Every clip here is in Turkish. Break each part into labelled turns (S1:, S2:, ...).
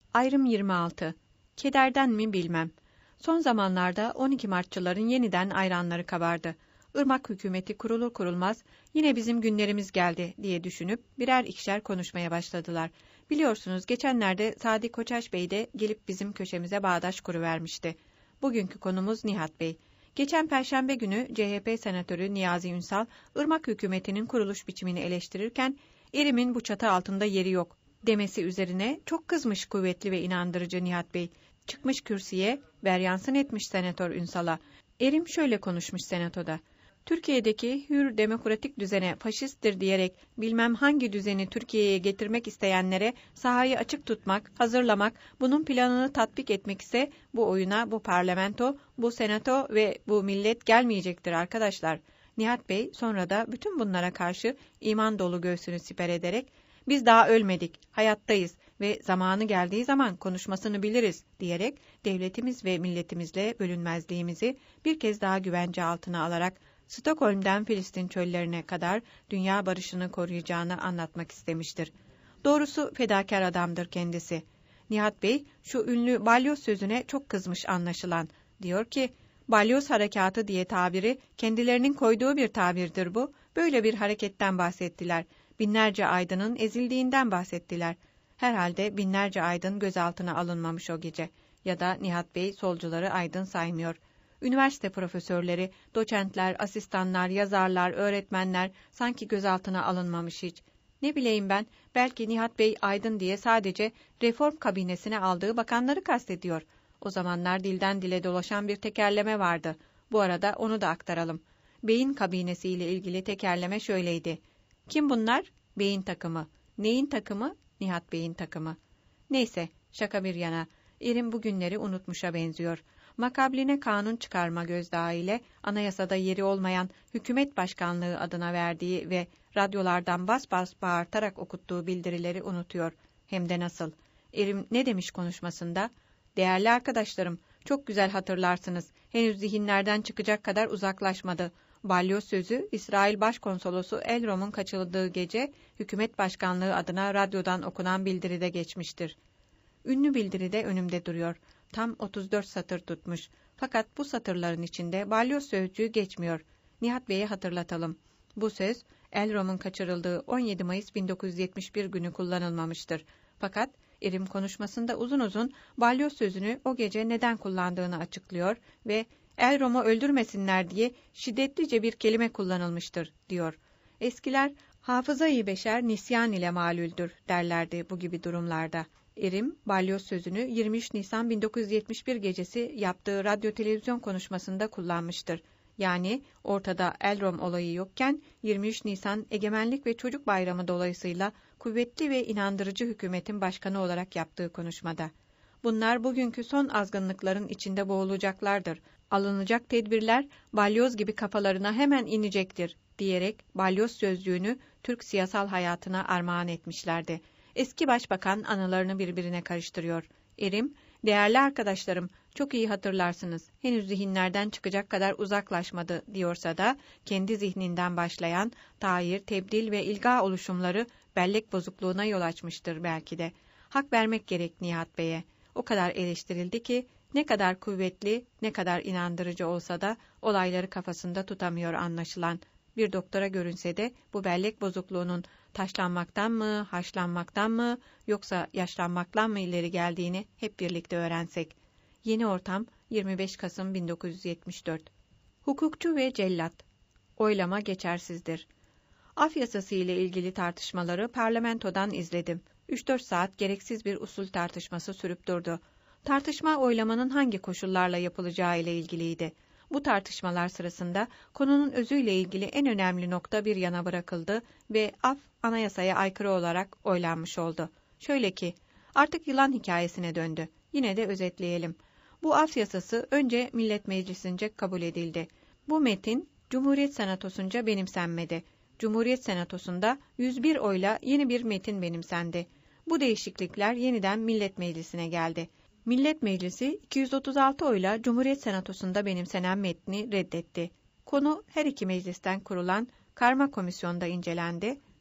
S1: Ayrım 26. Kederden mi bilmem. Son zamanlarda 12 Martçıların yeniden ayranları kabardı. Irmak hükümeti kurulur kurulmaz yine bizim günlerimiz geldi diye düşünüp birer ikişer konuşmaya başladılar. Biliyorsunuz geçenlerde Sadi Koçaş Bey de gelip bizim köşemize bağdaş kuruvermişti. Bugünkü konumuz Nihat Bey. Geçen Perşembe günü CHP senatörü Niyazi Ünsal, Irmak hükümetinin kuruluş biçimini eleştirirken, "Erim'in bu çatı altında yeri yok" demesi üzerine çok kızmış kuvvetli ve inandırıcı Nihat Bey. Çıkmış kürsüye, veryansın etmiş Senatör Ünsal'a. Erim şöyle konuşmuş senatoda. Türkiye'deki hür demokratik düzene faşisttir diyerek bilmem hangi düzeni Türkiye'ye getirmek isteyenlere sahayı açık tutmak, hazırlamak, bunun planını tatbik etmek ise bu oyuna bu parlamento, bu senato ve bu millet gelmeyecektir arkadaşlar. Nihat Bey sonra da bütün bunlara karşı iman dolu göğsünü siper ederek biz daha ölmedik, hayattayız ve zamanı geldiği zaman konuşmasını biliriz diyerek devletimiz ve milletimizle bölünmezliğimizi bir kez daha güvence altına alarak Stockholm'den Filistin çöllerine kadar dünya barışını koruyacağını anlatmak istemiştir. Doğrusu fedakar adamdır kendisi. Nihat Bey şu ünlü balyoz sözüne çok kızmış anlaşılan. Diyor ki, balyoz harekatı diye tabiri kendilerinin koyduğu bir tabirdir bu. Böyle bir hareketten bahsettiler. Binlerce aydının ezildiğinden bahsettiler. Herhalde binlerce aydın gözaltına alınmamış o gece. Ya da Nihat Bey solcuları aydın saymıyor. Üniversite profesörleri, doçentler, asistanlar, yazarlar, öğretmenler sanki gözaltına alınmamış hiç. Ne bileyim ben, belki Nihat Bey aydın diye sadece reform kabinesine aldığı bakanları kastediyor. O zamanlar dilden dile dolaşan bir tekerleme vardı. Bu arada onu da aktaralım. Bey'in kabinesiyle ilgili tekerleme şöyleydi. Kim bunlar? Bey'in takımı. Neyin takımı? Nihat Bey'in takımı. Neyse, şaka bir yana. Erim bugünleri unutmuşa benziyor. Makabline kanun çıkarma gözdağı ile anayasada yeri olmayan hükümet başkanlığı adına verdiği ve radyolardan bas bas bağırtarak okuttuğu bildirileri unutuyor. Hem de nasıl. Erim ne demiş konuşmasında? Değerli arkadaşlarım, çok güzel hatırlarsınız. Henüz zihinlerden çıkacak kadar uzaklaşmadı. Balyoz sözü İsrail Başkonsolosu Elrom'un kaçırıldığı gece hükümet başkanlığı adına radyodan okunan bildiride geçmiştir. Ünlü bildiride önümde duruyor. Tam 34 satır tutmuş. Fakat bu satırların içinde balyoz sözcüğü geçmiyor. Nihat Bey'e hatırlatalım. Bu söz Elrom'un kaçırıldığı 17 Mayıs 1971 günü kullanılmamıştır. Fakat Erim konuşmasında uzun uzun balyoz sözünü o gece neden kullandığını açıklıyor ve Elrom'u öldürmesinler diye şiddetlice bir kelime kullanılmıştır, diyor. Eskiler hafıza-i beşer nisyan ile malüldür derlerdi bu gibi durumlarda. Erim, balyoz sözünü 23 Nisan 1971 gecesi yaptığı radyo televizyon konuşmasında kullanmıştır. Yani ortada Elrom olayı yokken 23 Nisan Egemenlik ve Çocuk Bayramı dolayısıyla kuvvetli ve inandırıcı hükümetin başkanı olarak yaptığı konuşmada. Bunlar bugünkü son azgınlıkların içinde boğulacaklardır. Alınacak tedbirler balyoz gibi kafalarına hemen inecektir diyerek balyoz sözcüğünü Türk siyasal hayatına armağan etmişlerdi. Eski başbakan anılarını birbirine karıştırıyor. Erim, değerli arkadaşlarım, çok iyi hatırlarsınız. Henüz zihinlerden çıkacak kadar uzaklaşmadı diyorsa da kendi zihninden başlayan tayir, tebdil ve ilga oluşumları bellek bozukluğuna yol açmıştır belki de. Hak vermek gerek Nihat Bey'e. O kadar eleştirildi ki ne kadar kuvvetli, ne kadar inandırıcı olsa da olayları kafasında tutamıyor anlaşılan. Bir doktora görünse de bu bellek bozukluğunun taşlanmaktan mı, haşlanmaktan mı, yoksa yaşlanmaktan mı ileri geldiğini hep birlikte öğrensek. Yeni ortam 25 Kasım 1974. Hukukçu ve cellat. Oylama geçersizdir. Af yasası ile ilgili tartışmaları parlamentodan izledim. 3-4 saat gereksiz bir usul tartışması sürüp durdu. Tartışma oylamanın hangi koşullarla yapılacağı ile ilgiliydi. Bu tartışmalar sırasında konunun özüyle ilgili en önemli nokta bir yana bırakıldı ve af anayasaya aykırı olarak oylanmış oldu. Şöyle ki, artık yılan hikayesine döndü. Yine de özetleyelim. Bu af yasası önce Millet Meclisi'nce kabul edildi. Bu metin Cumhuriyet Senatosu'nca benimsenmedi. Cumhuriyet Senatosu'nda 101 oyla yeni bir metin benimsendi. Bu değişiklikler yeniden Millet Meclisi'ne geldi. Millet Meclisi 236 oyla Cumhuriyet Senatosu'nda benimsenen metni reddetti. Konu her iki meclisten kurulan karma komisyonda incelendi.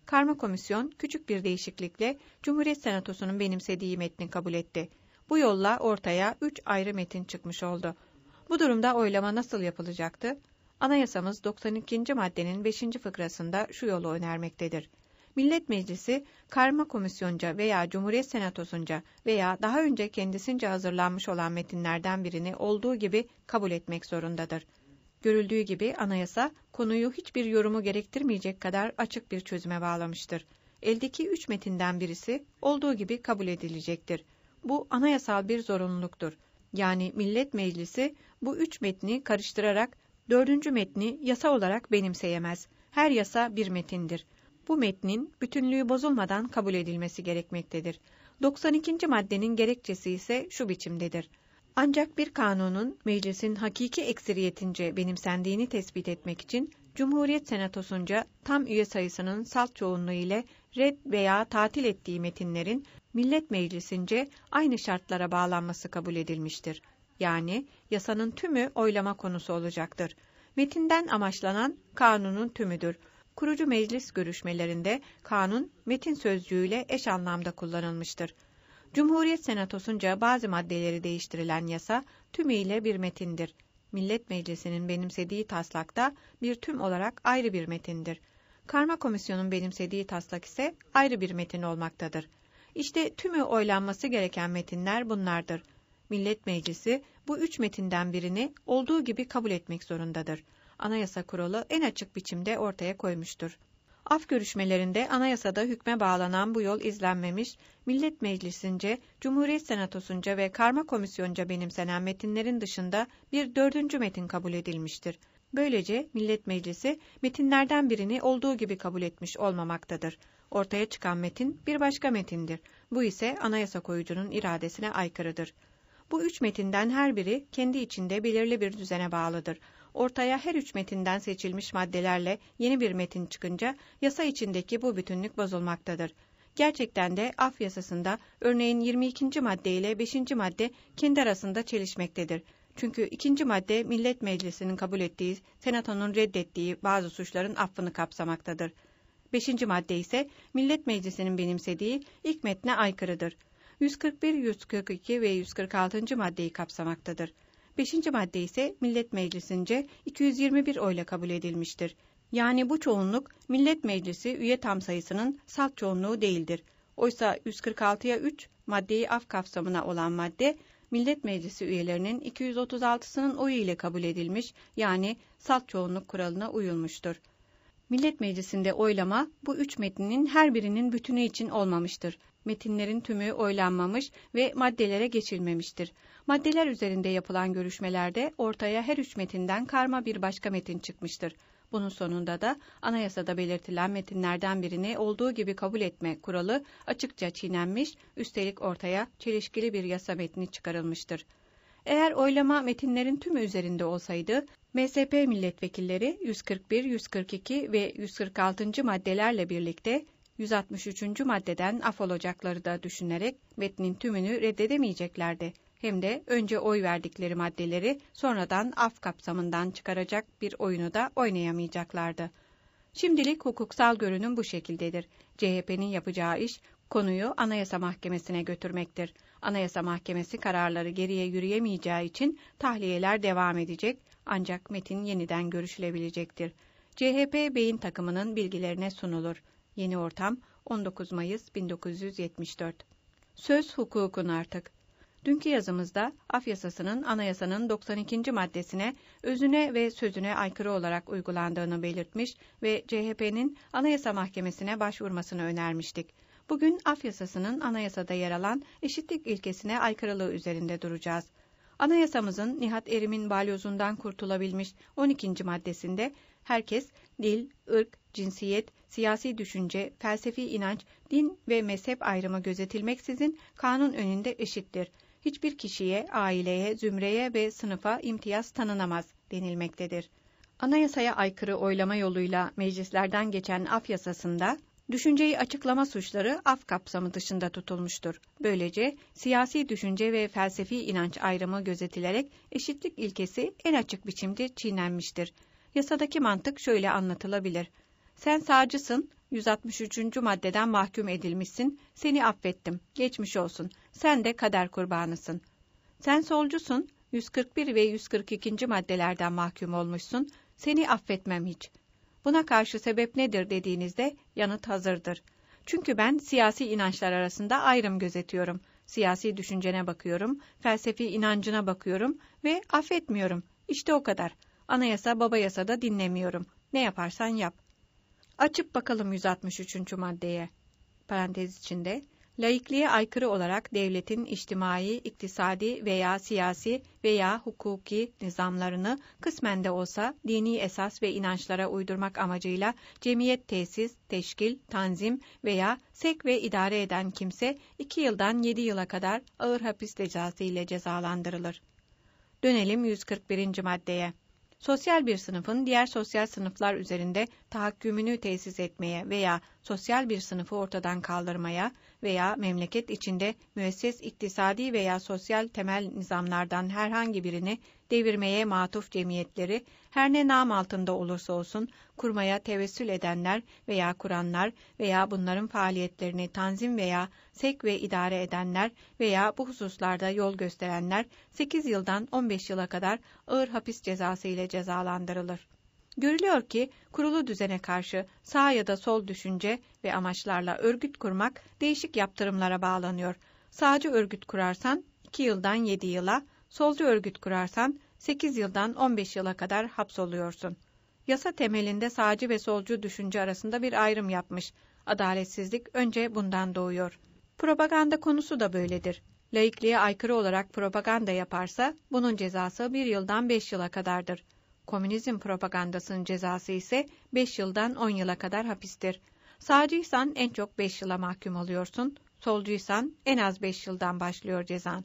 S1: Karma Komisyon küçük bir değişiklikle Cumhuriyet Senatosu'nun benimsediği metni kabul etti. Bu yolla ortaya 3 ayrı metin çıkmış oldu. Bu durumda oylama nasıl yapılacaktı? Anayasamız 92. maddenin 5. fıkrasında şu yolu önermektedir. Millet Meclisi, Karma Komisyonca veya Cumhuriyet Senatosu'nca veya daha önce kendisince hazırlanmış olan metinlerden birini olduğu gibi kabul etmek zorundadır. Görüldüğü gibi anayasa, konuyu hiçbir yorumu gerektirmeyecek kadar açık bir çözüme bağlamıştır. Eldeki 3 metinden birisi olduğu gibi kabul edilecektir. Bu anayasal bir zorunluluktur. Yani Millet Meclisi bu 3 metni karıştırarak 4. metni yasa olarak benimseyemez. Her yasa bir metindir. Bu metnin bütünlüğü bozulmadan kabul edilmesi gerekmektedir. 92. maddenin gerekçesi ise şu biçimdedir. Ancak bir kanunun meclisin hakiki ekseriyetince benimsendiğini tespit etmek için Cumhuriyet Senatosu'nca tam üye sayısının salt çoğunluğu ile red veya tatil ettiği metinlerin Millet Meclisi'nce aynı şartlara bağlanması kabul edilmiştir. Yani yasanın tümü oylama konusu olacaktır. Metinden amaçlanan kanunun tümüdür. Kurucu meclis görüşmelerinde kanun metin sözcüğüyle eş anlamda kullanılmıştır. Cumhuriyet Senatosu'nca bazı maddeleri değiştirilen yasa tümüyle bir metindir. Millet Meclisi'nin benimsediği taslakta bir tüm olarak ayrı bir metindir. Karma Komisyon'un benimsediği taslak ise ayrı bir metin olmaktadır. İşte tümü oylanması gereken metinler bunlardır. Millet Meclisi bu 3 metinden birini olduğu gibi kabul etmek zorundadır. Anayasa Kuralı en açık biçimde ortaya koymuştur. Af görüşmelerinde anayasada hükme bağlanan bu yol izlenmemiş, Millet Meclisi'nce, Cumhuriyet Senatosu'nca ve Karma Komisyon'ca benimsenen metinlerin dışında bir 4. metin kabul edilmiştir. Böylece Millet Meclisi metinlerden birini olduğu gibi kabul etmiş olmamaktadır. Ortaya çıkan metin bir başka metindir. Bu ise anayasa koyucunun iradesine aykırıdır. Bu 3 metinden her biri kendi içinde belirli bir düzene bağlıdır. Ortaya her 3 metinden seçilmiş maddelerle yeni bir metin çıkınca yasa içindeki bu bütünlük bozulmaktadır. Gerçekten de af yasasında örneğin 22. madde ile 5. madde kendi arasında çelişmektedir. Çünkü 2. madde Millet Meclisi'nin kabul ettiği, Senato'nun reddettiği bazı suçların affını kapsamaktadır. 5. madde ise Millet Meclisi'nin benimsediği ilk metne aykırıdır. 141, 142 ve 146. maddeyi kapsamaktadır. 5. madde ise Millet Meclisi'nce 221 oyla kabul edilmiştir. Yani bu çoğunluk Millet Meclisi üye tam sayısının salt çoğunluğu değildir. Oysa 146'ya 3 maddeyi af kapsamına olan madde, Millet Meclisi üyelerinin 236'sının oyu ile kabul edilmiş, yani salt çoğunluk kuralına uyulmuştur. Millet Meclisi'nde oylama bu 3 metninin her birinin bütünü için olmamıştır. Metinlerin tümü oylanmamış ve maddelere geçilmemiştir. Maddeler üzerinde yapılan görüşmelerde ortaya her 3 metinden karma bir başka metin çıkmıştır. Bunun sonunda da anayasada belirtilen metinlerden birini olduğu gibi kabul etme kuralı açıkça çiğnenmiş, üstelik ortaya çelişkili bir yasa metni çıkarılmıştır. Eğer oylama metinlerin tümü üzerinde olsaydı, MSP milletvekilleri 141, 142 ve 146. maddelerle birlikte 163. maddeden af olacakları da düşünerek metnin tümünü reddedemeyeceklerdi. Hem de önce oy verdikleri maddeleri sonradan af kapsamından çıkaracak bir oyunu da oynayamayacaklardı. Şimdilik hukuksal görünüm bu şekildedir. CHP'nin yapacağı iş konuyu Anayasa Mahkemesi'ne götürmektir. Anayasa Mahkemesi kararları geriye yürüyemeyeceği için tahliyeler devam edecek, ancak metin yeniden görüşülebilecektir. CHP beyin takımının bilgilerine sunulur. Yeni ortam 19 Mayıs 1974. Söz hukukun artık. Dünkü yazımızda af yasasının anayasanın 92. maddesine özüne ve sözüne aykırı olarak uygulandığını belirtmiş ve CHP'nin Anayasa Mahkemesi'ne başvurmasını önermiştik. Bugün af yasasının anayasada yer alan eşitlik ilkesine aykırılığı üzerinde duracağız. Anayasamızın Nihat Erim'in balyozundan kurtulabilmiş 12. maddesinde herkes dil, ırk, cinsiyet, siyasi düşünce, felsefi inanç, din ve mezhep ayrımı gözetilmeksizin kanun önünde eşittir. Hiçbir kişiye, aileye, zümreye ve sınıfa imtiyaz tanınamaz denilmektedir. Anayasaya aykırı oylama yoluyla meclislerden geçen af yasasında düşünceyi açıklama suçları af kapsamı dışında tutulmuştur. Böylece siyasi düşünce ve felsefi inanç ayrımı gözetilerek eşitlik ilkesi en açık biçimde çiğnenmiştir. Yasadaki mantık şöyle anlatılabilir. Sen sağcısın, 163. maddeden mahkum edilmişsin, seni affettim, geçmiş olsun, sen de kader kurbanısın. Sen solcusun, 141 ve 142. maddelerden mahkum olmuşsun, seni affetmem hiç. Buna karşı sebep nedir dediğinizde yanıt hazırdır. Çünkü ben siyasi inançlar arasında ayrım gözetiyorum. Siyasi düşüncene bakıyorum, felsefi inancına bakıyorum ve affetmiyorum. İşte o kadar. Anayasa, baba yasa da dinlemiyorum. Ne yaparsan yap. Açıp bakalım 163. maddeye. Parantez içinde. Laikliğe aykırı olarak devletin içtimai, iktisadi veya siyasi veya hukuki nizamlarını kısmen de olsa dini esas ve inançlara uydurmak amacıyla cemiyet tesis, teşkil, tanzim veya sevk ve idare eden kimse 2 yıldan 7 yıla kadar ağır hapis cezası ile cezalandırılır. Dönelim 141. maddeye. Sosyal bir sınıfın diğer sosyal sınıflar üzerinde tahakkümünü tesis etmeye veya sosyal bir sınıfı ortadan kaldırmaya veya memleket içinde müesses iktisadi veya sosyal temel nizamlardan herhangi birini devirmeye matuf cemiyetleri, her ne nam altında olursa olsun, kurmaya tevessül edenler veya kuranlar veya bunların faaliyetlerini tanzim veya sevk ve idare edenler veya bu hususlarda yol gösterenler 8 yıldan 15 yıla kadar ağır hapis cezası ile cezalandırılır. Görülüyor ki kurulu düzene karşı sağ ya da sol düşünce ve amaçlarla örgüt kurmak değişik yaptırımlara bağlanıyor. Sağcı örgüt kurarsan 2 yıldan 7 yıla, solcu örgüt kurarsan 8 yıldan 15 yıla kadar hapsoluyorsun. Yasa temelinde sağcı ve solcu düşünce arasında bir ayrım yapmış. Adaletsizlik önce bundan doğuyor. Propaganda konusu da böyledir. Laikliğe aykırı olarak propaganda yaparsa bunun cezası 1 yıldan 5 yıla kadardır. Komünizm propagandasının cezası ise 5 yıldan 10 yıla kadar hapistir. Sağcıysan en çok 5 yıla mahkum oluyorsun, solcuysan en az 5 yıldan başlıyor cezan.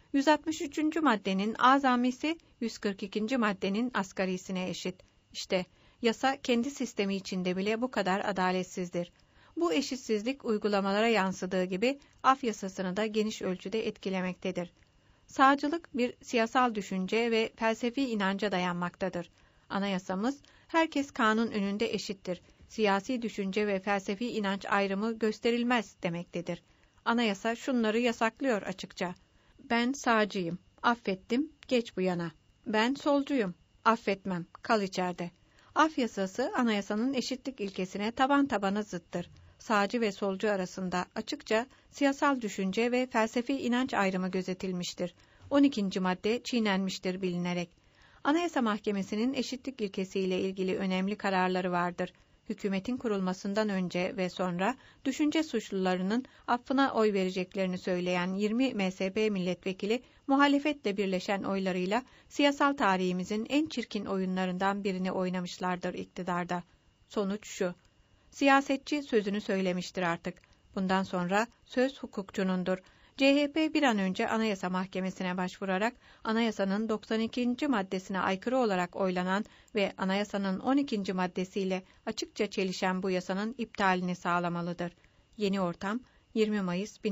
S1: 163. maddenin azamisi 142. maddenin asgarisine eşit. İşte yasa kendi sistemi içinde bile bu kadar adaletsizdir. Bu eşitsizlik uygulamalara yansıdığı gibi af yasasını da geniş ölçüde etkilemektedir. Sağcılık bir siyasal düşünce ve felsefi inanca dayanmaktadır. Anayasamız, herkes kanun önünde eşittir. Siyasi düşünce ve felsefi inanç ayrımı gösterilmez demektedir. Anayasa şunları yasaklıyor açıkça. Ben sağcıyım, affettim, geç bu yana. Ben solcuyum, affetmem, kal içeride. Af yasası anayasanın eşitlik ilkesine taban tabana zıttır. Sağcı ve solcu arasında açıkça siyasal düşünce ve felsefi inanç ayrımı gözetilmiştir. 12. madde çiğnenmiştir bilinerek. Anayasa Mahkemesi'nin eşitlik ilkesiyle ilgili önemli kararları vardır. Hükümetin kurulmasından önce ve sonra düşünce suçlularının affına oy vereceklerini söyleyen 20 MSP milletvekili muhalefetle birleşen oylarıyla siyasal tarihimizin en çirkin oyunlarından birini oynamışlardır iktidarda. Sonuç şu: siyasetçi sözünü söylemiştir artık. Bundan sonra söz hukukçunundur. CHP bir an önce Anayasa Mahkemesi'ne başvurarak anayasanın 92. maddesine aykırı olarak oylanan ve anayasanın 12. maddesiyle açıkça çelişen bu yasanın iptalini sağlamalıdır. Yeni Ortam, 20 Mayıs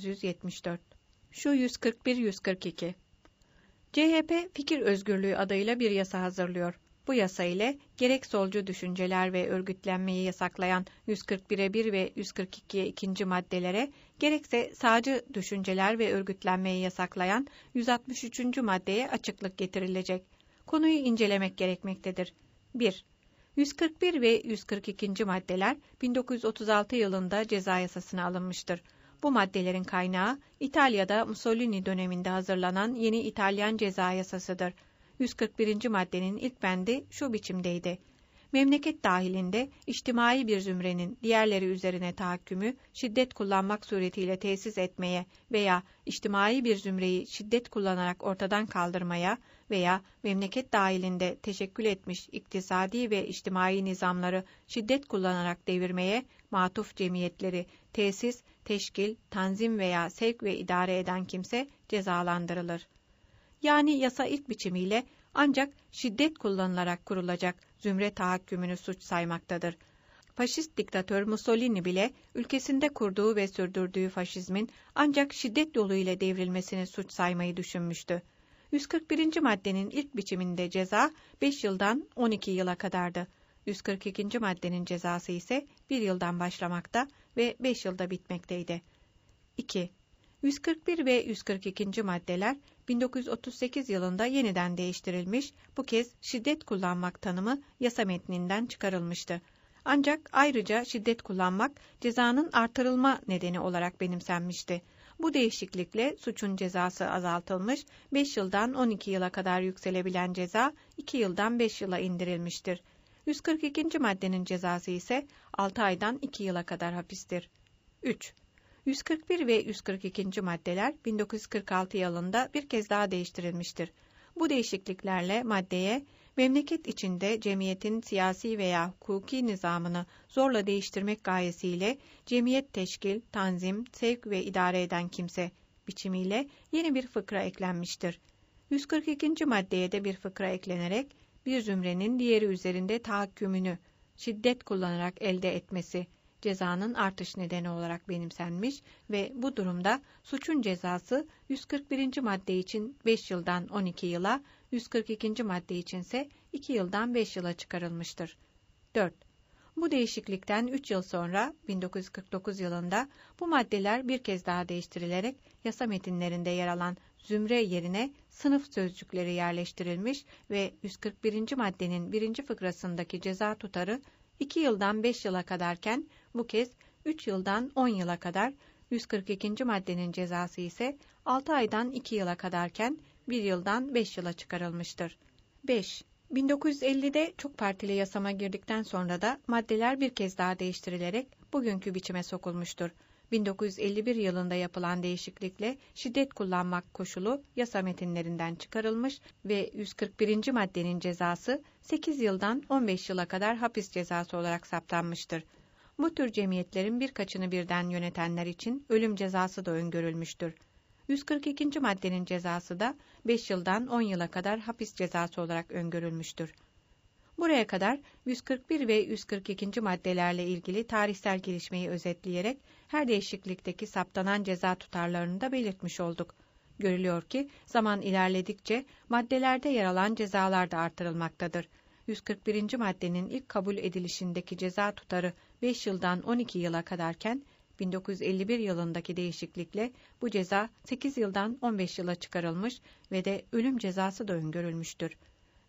S1: 1974. Şu 141-142. CHP fikir özgürlüğü adıyla bir yasa hazırlıyor. Bu yasa ile gerek solcu düşünceler ve örgütlenmeyi yasaklayan 141'e 1 ve 142'ye 2. maddelere, gerekse sağcı düşünceler ve örgütlenmeyi yasaklayan 163. maddeye açıklık getirilecek. Konuyu incelemek gerekmektedir. 1. 141 ve 142. maddeler 1936 yılında ceza yasasına alınmıştır. Bu maddelerin kaynağı İtalya'da Mussolini döneminde hazırlanan yeni İtalyan ceza yasasıdır. 141. maddenin ilk bendi şu biçimdeydi: memleket dahilinde içtimai bir zümrenin diğerleri üzerine tahakkümü şiddet kullanmak suretiyle tesis etmeye veya içtimai bir zümreyi şiddet kullanarak ortadan kaldırmaya veya memleket dahilinde teşekkül etmiş iktisadi ve içtimai nizamları şiddet kullanarak devirmeye matuf cemiyetleri tesis, teşkil, tanzim veya sevk ve idare eden kimse cezalandırılır. Yani yasa ilk biçimiyle ancak şiddet kullanılarak kurulacak zümre tahakkümünü suç saymaktadır. Faşist diktatör Mussolini bile ülkesinde kurduğu ve sürdürdüğü faşizmin ancak şiddet yoluyla devrilmesini suç saymayı düşünmüştü. 141. maddenin ilk biçiminde ceza 5 yıldan 12 yıla kadardı. 142. maddenin cezası ise 1 yıldan başlamakta ve 5 yılda bitmekteydi. 2. 141 ve 142. maddeler 1938 yılında yeniden değiştirilmiş, bu kez şiddet kullanmak tanımı yasa metninden çıkarılmıştı. Ancak ayrıca şiddet kullanmak cezanın artırılma nedeni olarak benimsenmişti. Bu değişiklikle suçun cezası azaltılmış, 5 yıldan 12 yıla kadar yükselebilen ceza 2 yıldan 5 yıla indirilmiştir. 142. maddenin cezası ise 6 aydan 2 yıla kadar hapistir. 3. 141 ve 142. maddeler 1946 yılında bir kez daha değiştirilmiştir. Bu değişikliklerle maddeye memleket içinde cemiyetin siyasi veya hukuki nizamını zorla değiştirmek gayesiyle cemiyet teşkil, tanzim, sevk ve idare eden kimse biçimiyle yeni bir fıkra eklenmiştir. 142. maddeye de bir fıkra eklenerek bir zümrenin diğeri üzerinde tahakkümünü şiddet kullanarak elde etmesi cezanın artış nedeni olarak benimsenmiş ve bu durumda suçun cezası 141. madde için 5 yıldan 12 yıla, 142. madde içinse 2 yıldan 5 yıla çıkarılmıştır. 4. Bu değişiklikten 3 yıl sonra 1949 yılında bu maddeler bir kez daha değiştirilerek yasa metinlerinde yer alan zümre yerine sınıf sözcükleri yerleştirilmiş ve 141. maddenin 1. fıkrasındaki ceza tutarı 2 yıldan 5 yıla kadarken bu kez 3 yıldan 10 yıla kadar, 142. maddenin cezası ise 6 aydan 2 yıla kadarken 1 yıldan 5 yıla çıkarılmıştır. 5. 1950'de çok partili yasama girdikten sonra da maddeler bir kez daha değiştirilerek bugünkü biçime sokulmuştur. 1951 yılında yapılan değişiklikle şiddet kullanmak koşulu yasa metinlerinden çıkarılmış ve 141. maddenin cezası 8 yıldan 15 yıla kadar hapis cezası olarak saptanmıştır. Bu tür cemiyetlerin birkaçını birden yönetenler için ölüm cezası da öngörülmüştür. 142. maddenin cezası da 5 yıldan 10 yıla kadar hapis cezası olarak öngörülmüştür. Buraya kadar 141 ve 142. maddelerle ilgili tarihsel gelişmeyi özetleyerek her değişiklikteki saptanan ceza tutarlarını da belirtmiş olduk. Görülüyor ki zaman ilerledikçe maddelerde yer alan cezalar da artırılmaktadır. 141. maddenin ilk kabul edilişindeki ceza tutarı 5 yıldan 12 yıla kadarken 1951 yılındaki değişiklikle bu ceza 8 yıldan 15 yıla çıkarılmış ve de ölüm cezası da öngörülmüştür.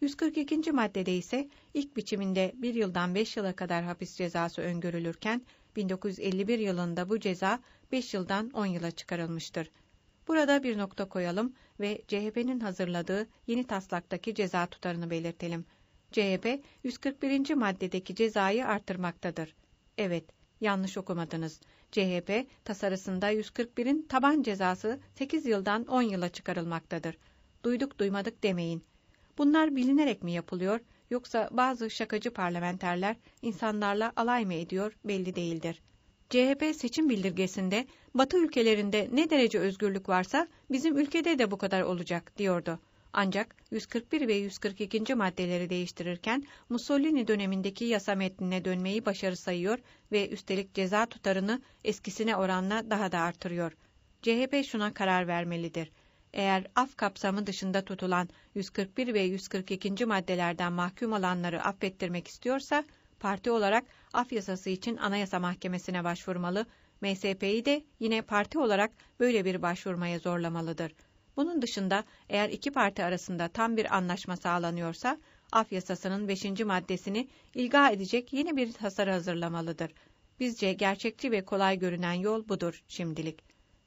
S1: 142. maddede ise ilk biçiminde 1 yıldan 5 yıla kadar hapis cezası öngörülürken 1951 yılında bu ceza 5 yıldan 10 yıla çıkarılmıştır. Burada bir nokta koyalım ve CHP'nin hazırladığı yeni taslaktaki ceza tutarını belirtelim. CHP 141. maddedeki cezayı artırmaktadır. Evet, yanlış okumadınız. CHP tasarısında 141'in taban cezası 8 yıldan 10 yıla çıkarılmaktadır. Duyduk duymadık demeyin. Bunlar bilinerek mi yapılıyor, yoksa bazı şakacı parlamenterler insanlarla alay mı ediyor belli değildir. CHP seçim bildirgesinde Batı ülkelerinde ne derece özgürlük varsa bizim ülkede de bu kadar olacak diyordu. Ancak 141 ve 142. maddeleri değiştirirken Mussolini dönemindeki yasa metnine dönmeyi başarı sayıyor ve üstelik ceza tutarını eskisine oranla daha da artırıyor. CHP şuna karar vermelidir. Eğer af kapsamı dışında tutulan 141 ve 142. maddelerden mahkum olanları affettirmek istiyorsa, parti olarak af yasası için Anayasa Mahkemesi'ne başvurmalı, MSP'yi de yine parti olarak böyle bir başvurmaya zorlamalıdır. Bunun dışında eğer iki parti arasında tam bir anlaşma sağlanıyorsa, af yasasının 5. maddesini ilga edecek yeni bir tasarı hazırlamalıdır. Bizce gerçekçi ve kolay görünen yol budur şimdilik.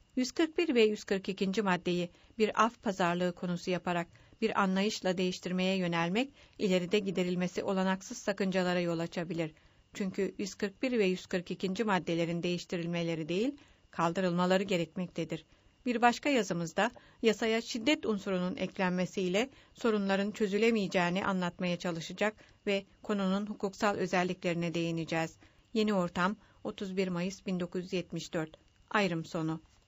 S1: 141 ve 142. maddeyi bir af pazarlığı konusu yaparak bir anlayışla değiştirmeye yönelmek, ileride giderilmesi olanaksız sakıncalara yol açabilir. Çünkü 141 ve 142. maddelerin değiştirilmeleri değil, kaldırılmaları gerekmektedir. Bir başka yazımızda yasaya şiddet unsurunun eklenmesiyle sorunların çözülemeyeceğini anlatmaya çalışacak ve konunun hukuksal özelliklerine değineceğiz. Yeni Ortam, 31 Mayıs 1974. Ayrım sonu.